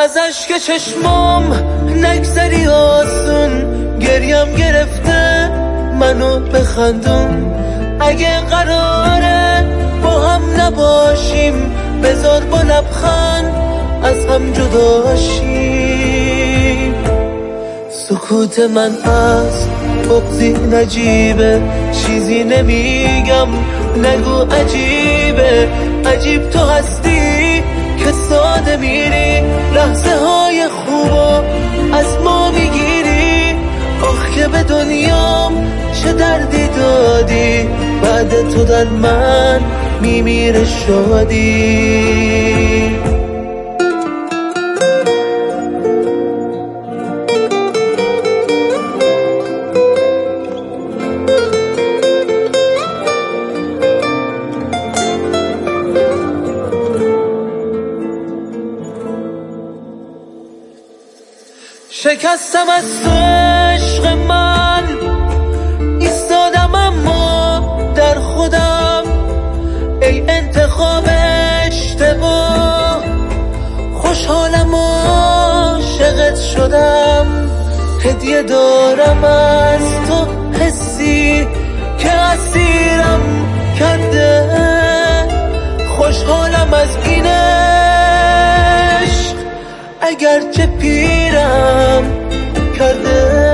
از اشک چشمام نگذری آسون، گریم گرفته منو بخندون. اگه قراره با هم نباشیم بذار با لبخند از هم جدا شیم. سکوت من از بغضی نجیبه، چیزی نمیگم نگو عجیبه. عجیب تو هستی که ساده میری، لحظه های خوبو از ما میگیری. آخ که به دنیام چه دردی دادی، بعد تو در من میمیره شادی. شکستم از تو عشق من، ایستادم اما در خودم. ای انتخاب اشتباه، خوشحالم عاشقت شدم. هدیه دارم از تو حسی که اسیرم کرده، خوشحالم از این عشق اگرچه پیرم کرده.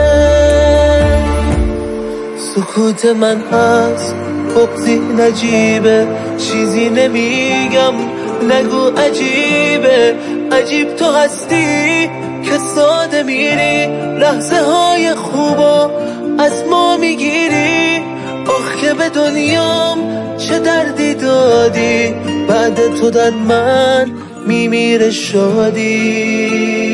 سکوت من از بغضی نجیبه، چیزی نمیگم نگو عجیبه. عجیب تو هستی که ساده میری، لحظه های خوبو از ما میگیری. آخ که به دنیام چه دردی دادی، بعد تو در من میمیره شادی.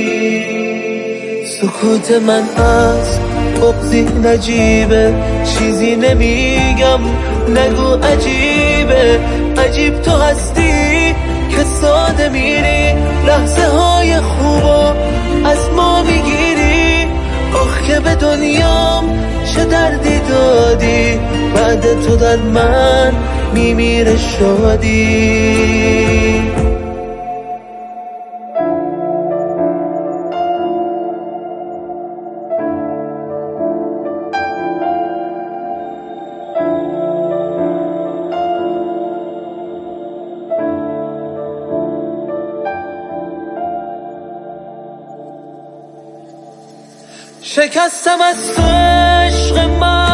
سکوت من از بغضی نجیبه، چیزی نمیگم نگو عجیبه. عجیب تو هستی که ساده میری، لحظه های خوبو از ما میگیری. آخ که به دنیام چه دردی دادی، بعد تو در من میمیره شادی. شکستم از تو عشق من،